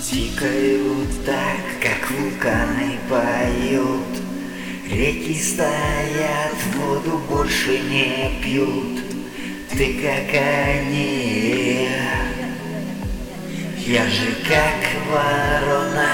Тикают так, как вулканы поют. Реки стоят, воду больше не пьют. Ты как они, я же как ворона.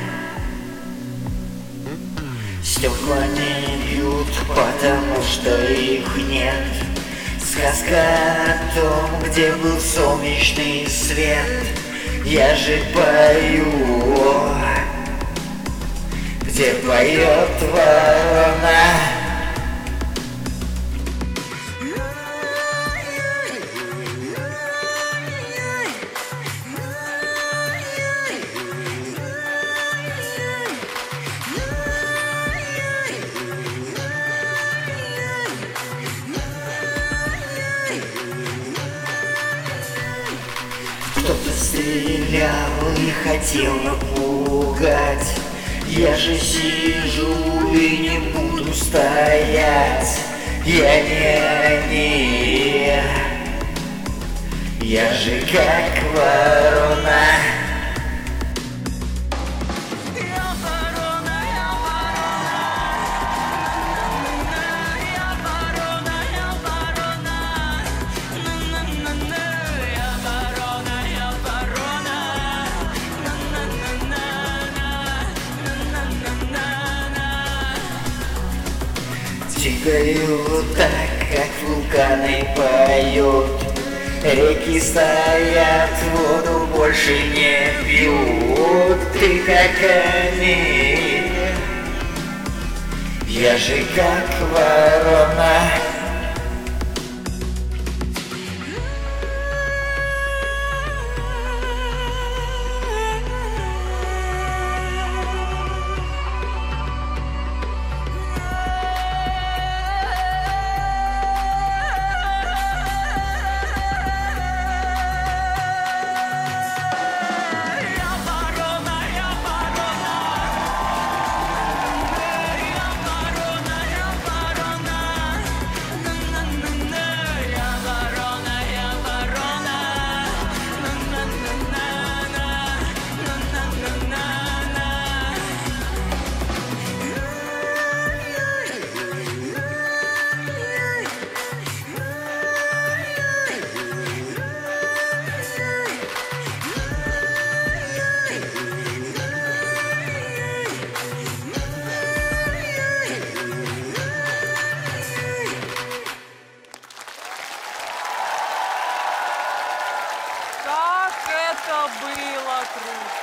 Стекла не бьют, потому что их нет. Сказка о том, где был солнечный свет. Я же пою, где поет ворона. Кто-то стрелял и хотел напугать. Я же сижу и не буду стоять. Я не они, я же как ворона. Тикаю так, как вулканы поют. Реки стоят, воду больше не пьют. Ты как они, я же как ворона. Как это было круто!